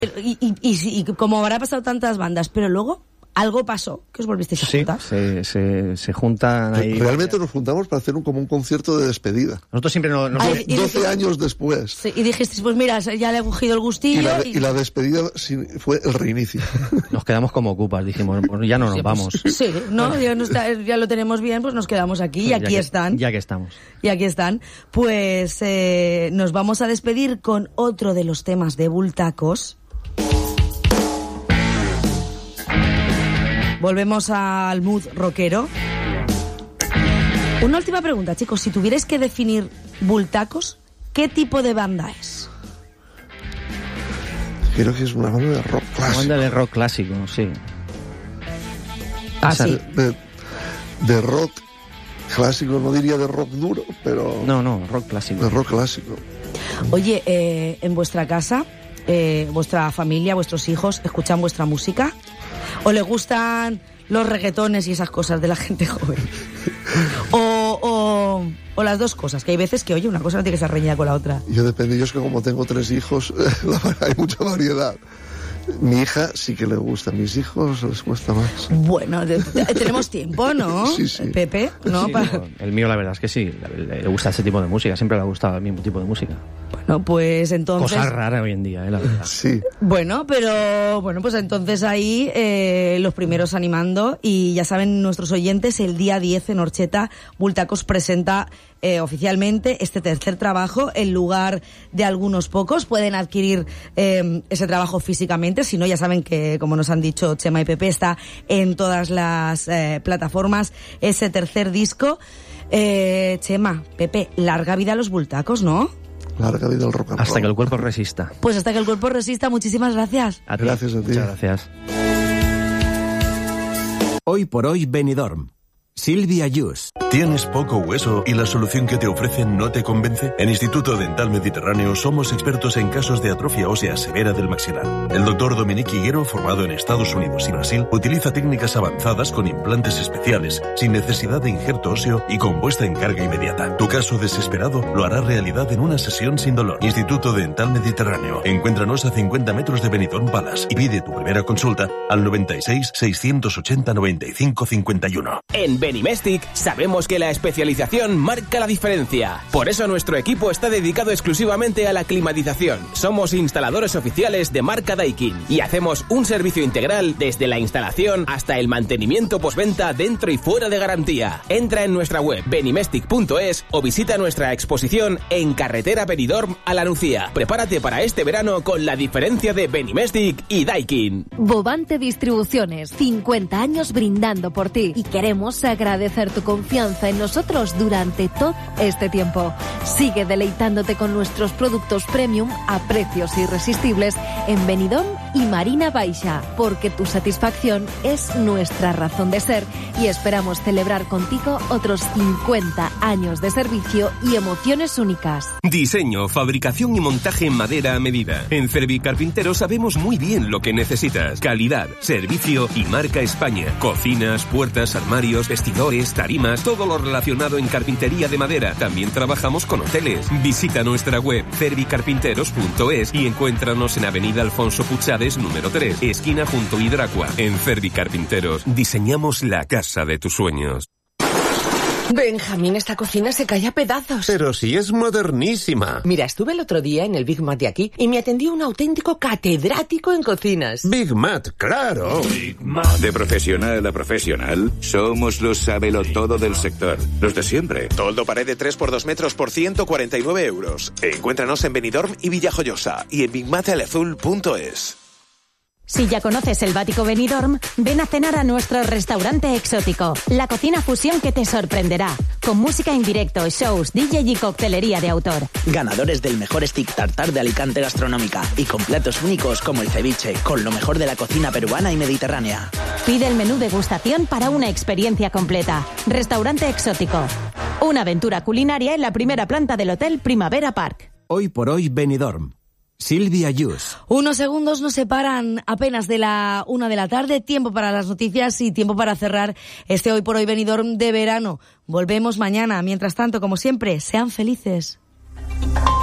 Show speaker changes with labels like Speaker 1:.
Speaker 1: Y como habrá pasado tantas bandas, pero luego algo pasó, que os volvisteis a juntar.
Speaker 2: Se juntan ahí.
Speaker 3: Realmente nos juntamos para hacer como un concierto de despedida.
Speaker 2: Nosotros siempre nos
Speaker 3: 12 años después.
Speaker 1: Sí, y dijisteis, pues mira, ya le he cogido el gustillo.
Speaker 3: Y la despedida fue el reinicio.
Speaker 2: Nos quedamos como ocupas, dijimos, pues ya no nos vamos.
Speaker 1: Sí, ¿no? Ya lo tenemos bien, pues nos quedamos aquí, y aquí están.
Speaker 2: Ya que estamos.
Speaker 1: Y aquí están. Pues nos vamos a despedir con otro de los temas de Bultacos. Volvemos al mood rockero. Una última pregunta, chicos. Si tuvierais que definir Bultacos, ¿qué tipo de banda es?
Speaker 3: Creo que es una banda de rock clásico.
Speaker 2: Una banda de rock clásico, sí.
Speaker 1: Sí.
Speaker 3: De rock clásico, no diría de rock duro, pero...
Speaker 2: No, rock clásico.
Speaker 3: De rock clásico.
Speaker 1: Oye, en vuestra casa, vuestra familia, vuestros hijos, ¿escuchan vuestra música? ¿O les gustan los reggaetones y esas cosas de la gente joven? O las dos cosas, que hay veces que, oye, una cosa no tiene que ser reñida con la otra.
Speaker 3: Yo depende, yo es que como tengo 3 hijos, hay mucha variedad. Mi hija sí que le gusta, a mis hijos les cuesta más.
Speaker 1: Bueno, tenemos tiempo, ¿no?
Speaker 3: Sí.
Speaker 1: Pepe, ¿no?
Speaker 2: Sí, el mío la verdad es que sí, le gusta ese tipo de música, siempre le ha gustado el mismo tipo de música.
Speaker 1: Bueno, pues entonces...
Speaker 2: Cosa rara hoy en día, la verdad.
Speaker 3: Sí.
Speaker 1: Bueno, pues entonces ahí los primeros animando, y ya saben nuestros oyentes, el día 10 en Orcheta, Bultacos presenta oficialmente este tercer trabajo en lugar de algunos pocos. Pueden adquirir ese trabajo físicamente, si no ya saben que, como nos han dicho Chema y Pepe, está en todas las plataformas ese tercer disco. Chema, Pepe, larga vida a los Bultacos, ¿no?
Speaker 3: Larga vida al rock and roll.
Speaker 2: Hasta que el cuerpo resista.
Speaker 1: Pues hasta que el cuerpo resista, muchísimas gracias.
Speaker 3: Gracias a ti.
Speaker 2: Muchas gracias.
Speaker 4: Hoy por hoy Benidorm. Silvia Yus.
Speaker 5: ¿Tienes poco hueso y la solución que te ofrecen no te convence? En Instituto Dental Mediterráneo somos expertos en casos de atrofia ósea severa del maxilar. El doctor Dominique Higuero, formado en Estados Unidos y Brasil, utiliza técnicas avanzadas con implantes especiales, sin necesidad de injerto óseo y con puesta en carga inmediata. Tu caso desesperado lo hará realidad en una sesión sin dolor. Instituto Dental Mediterráneo. Encuéntranos a 50 metros de Benidorm Palace y pide tu primera consulta al 96 680 95 51.
Speaker 6: En Benimestic sabemos que la especialización marca la diferencia. Por eso nuestro equipo está dedicado exclusivamente a la climatización. Somos instaladores oficiales de marca Daikin y hacemos un servicio integral desde la instalación hasta el mantenimiento postventa dentro y fuera de garantía. Entra en nuestra web benimestic.es o visita nuestra exposición en Carretera Benidorm a La Nucía. Prepárate para este verano con la diferencia de Benimestic y Daikin.
Speaker 7: Bovante Distribuciones, 50 años brindando por ti, y queremos agradecer tu confianza en nosotros durante todo este tiempo. Sigue deleitándote con nuestros productos premium a precios irresistibles en Benidorm y Marina Baixa, porque tu satisfacción es nuestra razón de ser, y esperamos celebrar contigo otros 50 años de servicio y emociones únicas.
Speaker 8: Diseño, fabricación y montaje en madera a medida. En Cervicarpintero sabemos muy bien lo que necesitas. Calidad, servicio y marca España. Cocinas, puertas, armarios, vestidores, tarimas, todo lo relacionado en carpintería de madera. También trabajamos con hoteles. Visita nuestra web cervicarpinteros.es y encuéntranos en Avenida Alfonso Puchades, número 3, esquina junto a Hidracua. En Cervicarpinteros diseñamos la casa de tus sueños.
Speaker 9: Benjamín, esta cocina se cae a pedazos.
Speaker 10: Pero si es modernísima.
Speaker 9: Mira, estuve el otro día en el Big Mat de aquí y me atendió un auténtico catedrático en cocinas.
Speaker 10: Big Mat, claro.
Speaker 11: Big Mat. De profesional a profesional, somos los sabelotodo del sector. Los de siempre.
Speaker 12: Toldo pared de 3 por 2 metros por 149 euros. Encuéntranos en Benidorm y Villajoyosa y en bigmatelazul.es.
Speaker 13: Si ya conoces el Bático Benidorm, ven a cenar a nuestro restaurante exótico. La cocina fusión que te sorprenderá. Con música en directo, shows, DJ y coctelería de autor.
Speaker 14: Ganadores del mejor stick tartar de Alicante Gastronómica. Y con platos únicos como el ceviche, con lo mejor de la cocina peruana y mediterránea.
Speaker 13: Pide el menú degustación para una experiencia completa. Restaurante exótico. Una aventura culinaria en la primera planta del Hotel Primavera Park.
Speaker 4: Hoy por hoy Benidorm. Silvia Yus.
Speaker 1: Unos segundos nos separan apenas de la 1 de la tarde, tiempo para las noticias y tiempo para cerrar este Hoy por Hoy Benidorm de verano. Volvemos mañana. Mientras tanto, como siempre, sean felices.